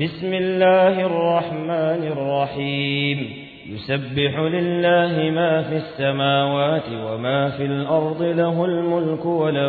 بسم الله الرحمن الرحيم يسبح لله ما في السماوات وما في الأرض له الملك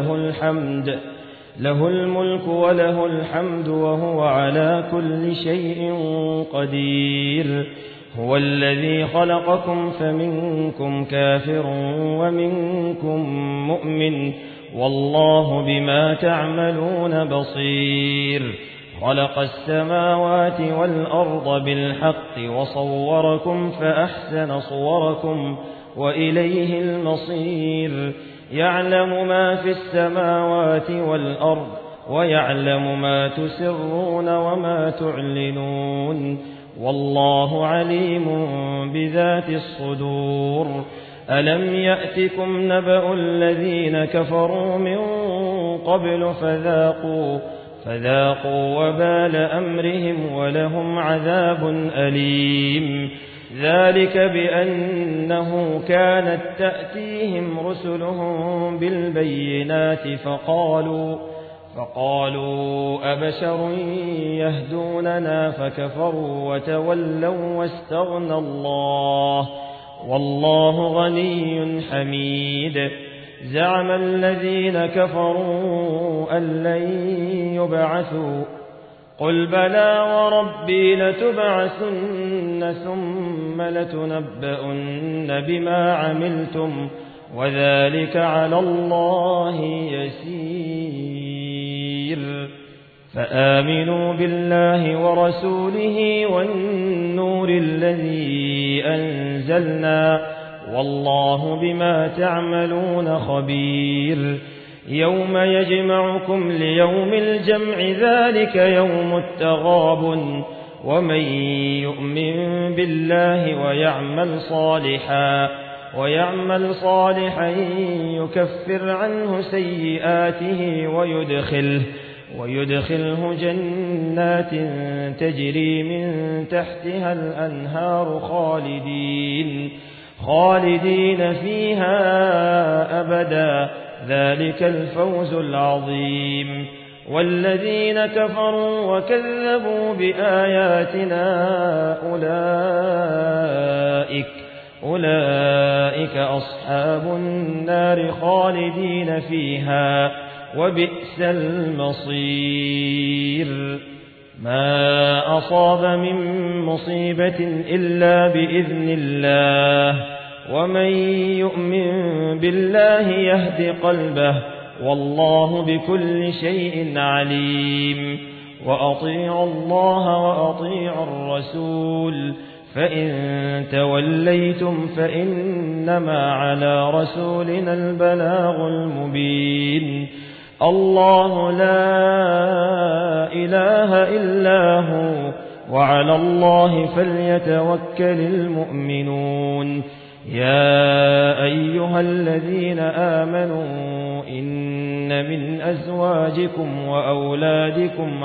وله الحمد وهو على كل شيء قدير هو الذي خلقكم فمنكم كافر ومنكم مؤمن والله بما تعملون بصير خلق السماوات والأرض بالحق وصوركم فأحسن صوركم وإليه المصير يعلم ما في السماوات والأرض ويعلم ما تسرون وما تعلنون والله عليم بذات الصدور ألم يأتكم نبأ الذين كفروا من قبل فذاقوا وبال أمرهم ولهم عذاب أليم ذلك بأنه كانت تأتيهم رسلهم بالبينات فقالوا أبشر يهدوننا فكفروا وتولوا واستغنى الله والله غني حميد زعم الذين كفروا أن لن يبعثوا قل بلى وربي لتبعثن ثم لتنبؤن بما عملتم وذلك على الله يسير فآمنوا بالله ورسوله والنور الذي أنزلنا والله بما تعملون خبير يوم يجمعكم ليوم الجمع ذلك يوم التغاب ومن يؤمن بالله ويعمل صالحا يكفر عنه سيئاته ويدخله جنات تجري من تحتها الأنهار خالدين فيها أبدا ذلك الفوز العظيم والذين كفروا وكذبوا بآياتنا أولئك أصحاب النار خالدين فيها وبئس المصير ما أصاب من مصيبة إلا بإذن الله ومن يؤمن بالله يهد قلبه والله بكل شيء عليم وأطيعوا الله وأطيعوا الرسول فإن توليتم فإنما على رسولنا البلاغ المبين الله لا إله إلا هو وعلى الله فليتوكل المؤمنون يا أيها الذين آمنوا إن من أزواجكم وأولادكم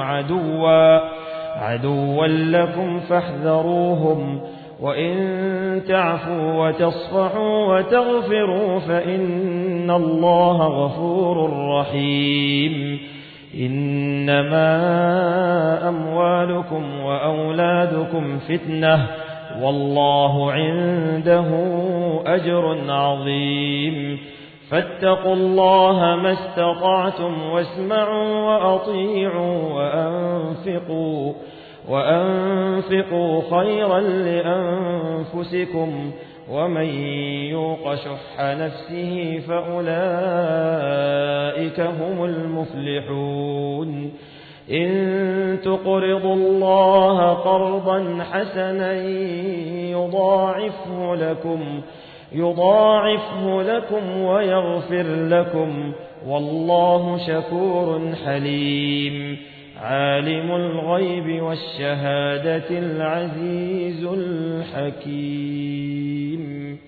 عدوا لكم فاحذروهم وإن تعفوا وتصفحوا وتغفروا فإن الله غفور رحيم إنما أموالكم وأولادكم فتنة والله عنده أجر عظيم فاتقوا الله ما استطعتم واسمعوا وأطيعوا وأنفقوا خيرا لأنفسكم ومن يوق شح نفسه فأولئك هم المفلحون إن تقرضوا الله قرضا حسنا يضاعفه لكم ويغفر لكم والله شكور حليم عالم الغيب والشهادة العزيز الحكيم